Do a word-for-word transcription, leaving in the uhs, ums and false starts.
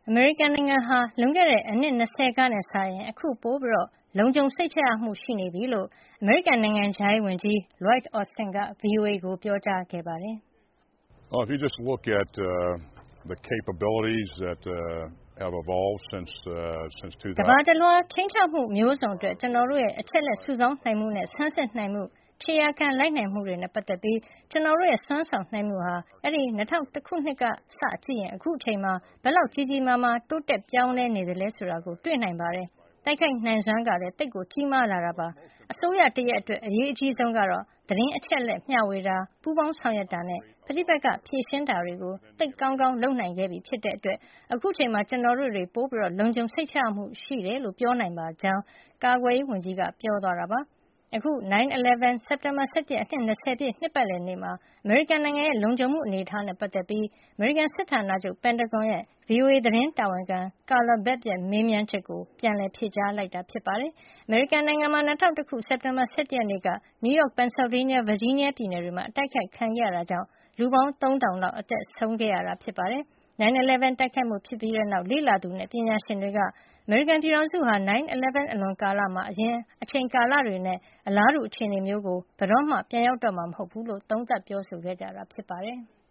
အမေရိကန်နိုင်ငံဟာလွန်ခဲ့တဲ့အနှစ်၂၀ကနဲ့စာရင်အခုပိုပြီးလုံခြုံစိတ်ချရမှုရှိနေပြီလို့အမေရိကန်နိုင်ငံခြားရေးဝန်ကြီး Lloyd Austin က ဗွီအိုအေကိုပြောကြားခဲ့ပါတယ်။ Well, if you just look at uh, the capabilities that uh, have evolved since uh, since two thousand ကမ္ဘာတလွှားချင်းချောက်မှုမျိုးစုံအတွက်ကျွန်တော်တို့ရဲ့အချက်လက်စုဆောင်းနိုင်မှုနဲ့ဆန်းစစ်နိုင်မှုခြေရာခံလိုက်နိုင်မှုတွေနဲ့ပတ်သက်ပြီးကျွန်တော်တို့ရဲ့စွမ်းဆောင်နိုင်မှုဟာအဲ့ဒီ၂၀၀၁ခုနှစ်ကစကြည့်ရင်အခုအချိန်မှာဘယ်လောက်ကြီးကြီးမားမားတိုးတက်ပြောင်းလဲနေသလဲဆိုတာကိုတွေ့နိုင်ပါတယ်။တိုက်ခိုက်နိုင်စွမ်းကလည်းတိတ်ကိုကြီးမားလာတာပါ။အစိုးရတရက်အတွက်အရေးအကြီးဆုံးကတော့သတင်းအချက်လက်မျှဝေတာပူးပေါင်းဆောင်ရွက်တာနဲ့ပဋိပက္ခဖြေရှင်းတာတွေကိုတိတ်ကောင်းကောင်းလုပ်နိုင်ခဲ့ပြီဖြစ်တဲ့အတွက်အခုချိန်မှာကျွန်တော်တို့တွေပိုပြီးလုံခြုံစိတ်ချမှုရှိတယ်လို့ပြောနိုင်ပါကြောင်းကာကွယ်ရေးဝန်ကြီးကပြောသွားတာပါ။အခု nine eleven စက်တင်ဘာ၁၁အနှစ်၂၀ပြည့်နှစ်ပတ်လည်နေ့မှာအမေရိကန်နိုင်ငံရဲ့လုံခြုံမှုအနေအထားနဲ့ပတ်သက်ပြီးအမေရိကန်စစ်ဌာနချုပ်ပင်တဂွန်ရဲ့ ဗွီအိုအေသတင်းတာဝန်ခံ Carla Babb ရဲ့မေးမြန်းချက်ကိုပြန်လည်ဖြေကြားလိုက်တာဖြစ်ပါတယ်။အမေရိကန်နိုင်ငံမှာ၂၀၀၁ခုစက်တင်ဘာ၁၁ရက်နေ့ကနယူးယောက်၊ Pennsylvania ၊ Virginia ပြည်နယ်တွေမှာအတိုက်ခိုက်ခံခဲ့ရတာကြောင့်လူပေါင်းသုံးထောင်လောက်အသက်ဆုံးခဲ့ရတာဖြစ်ပါတယ်။ nine eleven တိုက်ခိုက်မှုဖြစ်ပြီးတဲ့နောက်လေ့လာသူနဲ့ပညာရှင်တွေကအမေရိကန်ပြည်ထောင်စုဟာ nine eleven အလွန်ကာလမှာအရင်အချိန်ကာလတွေနဲ့အလားတူအခြေအနေမျိုးကိုဘယ်တော့မှပြန်ရောက်တော့မှာမဟုတ်ဘူးလို့သုံးသပ်ပြောဆိုခဲ့ကြတာဖြစ်ပါတယ်။